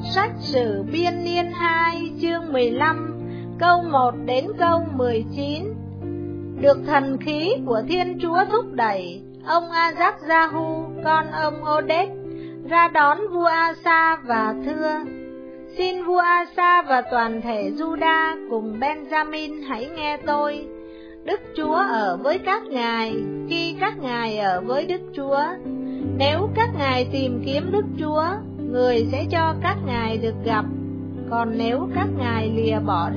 Sách Sử Biên Niên 2 chương 15 câu 1 đến câu 19. Được thần khí của Thiên Chúa thúc đẩy, ông Azak-Jahu, con ông Oded, ra đón vua Asa và thưa: Xin vua Asa và toàn thể Juda cùng Benjamin hãy nghe tôi. Đức Chúa ở với các ngài khi các ngài ở với Đức Chúa. Nếu các ngài tìm kiếm Đức Chúa, người sẽ cho các ngài được gặp. Còn nếu các ngài lìa bỏ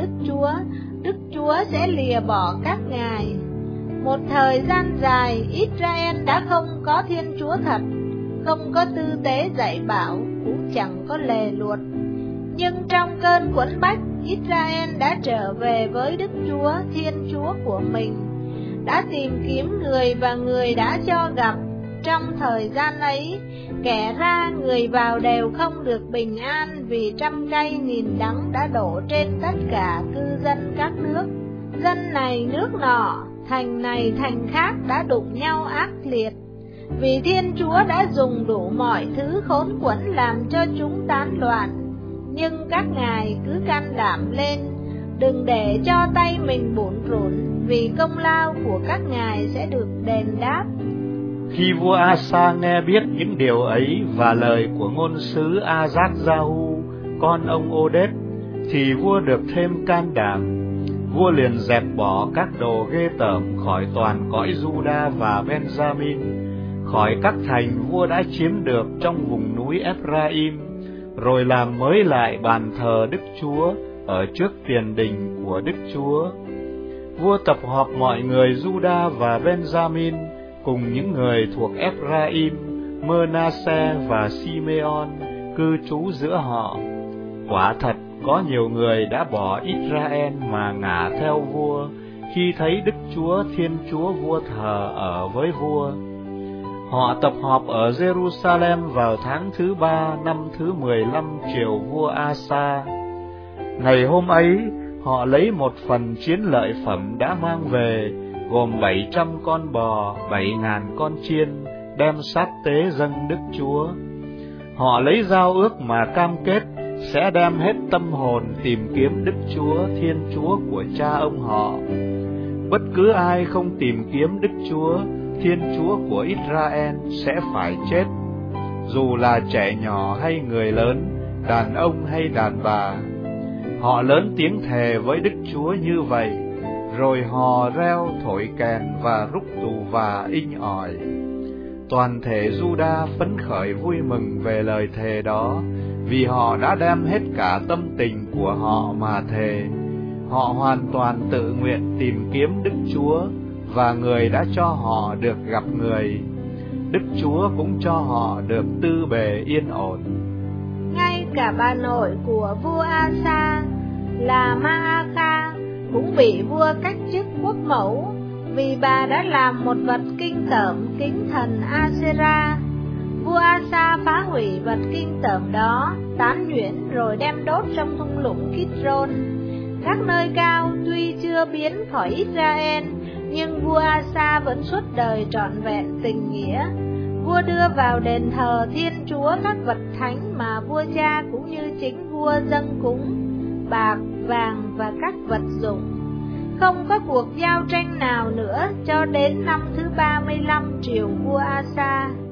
Đức Chúa sẽ lìa bỏ các ngài. Một thời gian dài, Israel đã không có Thiên Chúa thật, không có tư tế dạy bảo, cũng chẳng có lề luật. Nhưng trong cơn quẫn bách, Israel đã trở về với Đức Chúa, Thiên Chúa của mình, đã tìm kiếm người và người đã cho gặp. Trong thời gian ấy, kẻ ra người vào đều không được bình an, vì trăm cây nghìn đắng đã đổ trên tất cả cư dân các nước. Dân này nước nọ, thành này thành khác đã đụng nhau ác liệt, vì Thiên Chúa đã dùng đủ mọi thứ khốn quẫn làm cho chúng tán loạn. Nhưng các ngài cứ can đảm lên, đừng để cho tay mình bủn rủn, vì công lao của các ngài sẽ được đền đáp. Khi vua Asa nghe biết những điều ấy và lời của ngôn sứ Azak-Jahu, con ông Oded, thì vua được thêm can đảm. Vua liền dẹp bỏ các đồ ghê tởm khỏi toàn cõi Juda và Benjamin, khỏi các thành vua đã chiếm được trong vùng núi Ephraim, rồi làm mới lại bàn thờ Đức Chúa ở trước tiền đình của Đức Chúa. Vua tập họp mọi người Juda và Benjamin cùng những người thuộc Ephraim, Mơ-na-se và Simeon cư trú giữa họ. Quả thật có nhiều người đã bỏ Israel mà ngả theo vua khi thấy Đức Chúa Thiên Chúa vua thờ ở với vua. Họ tập họp ở Jerusalem vào tháng thứ 3 năm thứ 15 triều vua Asa. Ngày hôm ấy, họ lấy một phần chiến lợi phẩm đã mang về, gồm 700 con bò, 7.000 con chiên, đem sát tế dâng Đức Chúa. Họ lấy giao ước mà cam kết sẽ đem hết tâm hồn tìm kiếm Đức Chúa, Thiên Chúa của cha ông họ. Bất cứ ai không tìm kiếm Đức Chúa, Thiên Chúa của Israel sẽ phải chết, dù là trẻ nhỏ hay người lớn, đàn ông hay đàn bà. Họ lớn tiếng thề với Đức Chúa như vậy, rồi hò reo, thổi kèn và rúc tù và inh ỏi. Toàn thể Juda phấn khởi vui mừng về lời thề đó, vì họ đã đem hết cả tâm tình của họ mà thề. Họ hoàn toàn tự nguyện tìm kiếm Đức Chúa, và người đã cho họ được gặp người. Đức Chúa cũng cho họ được tư bề yên ổn. Ngay cả bà nội của vua Asa là Ma-a-kha cũng bị vua cách chức quốc mẫu, vì bà đã làm một vật kinh tởm kính thần Asera. Vua Asa phá hủy vật kinh tởm đó, tán nhuyễn rồi đem đốt trong thung lũng Kidron. Các nơi cao tuy chưa biến khỏi Israel, nhưng vua Asa vẫn suốt đời trọn vẹn tình nghĩa. Vua đưa vào đền thờ Thiên Chúa các vật thánh mà vua cha cũng như chính vua dâng cúng, bạc, vàng và các vật dụng. Không có cuộc giao tranh nào nữa cho đến năm thứ 35 triều vua Asa.